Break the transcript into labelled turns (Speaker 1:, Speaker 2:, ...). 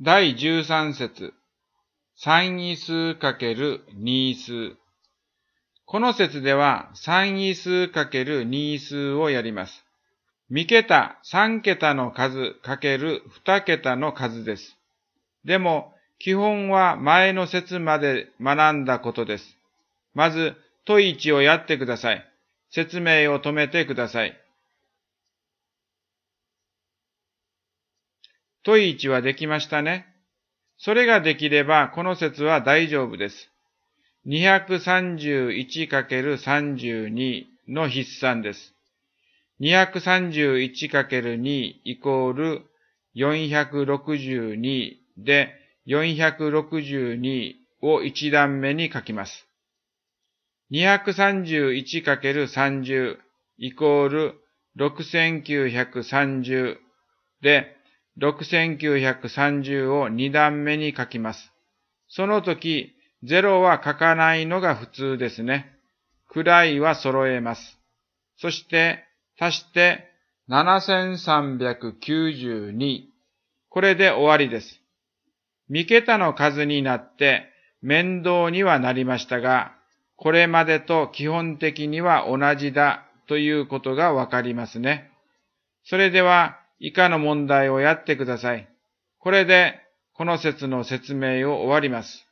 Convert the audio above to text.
Speaker 1: 第13節、3位数×2位数。この節では3位数×2位数をやります。3桁、3桁の数×2桁の数です。でも、基本は前の節まで学んだことです。まず、問1をやってください。説明を止めてください。問1はできましたね。それができれば、この節は大丈夫です。231×32 の筆算です。231×2 イコール462で、462を一段目に書きます。231×30 イコール6930で、6930を二段目に書きます。その時、0は書かないのが普通ですね。位は揃えます。そして、足して7392。これで終わりです。3桁の数になって面倒にはなりましたが、これまでと基本的には同じだということがわかりますね。それでは以下の問題をやってください。これでこの節の説明を終わります。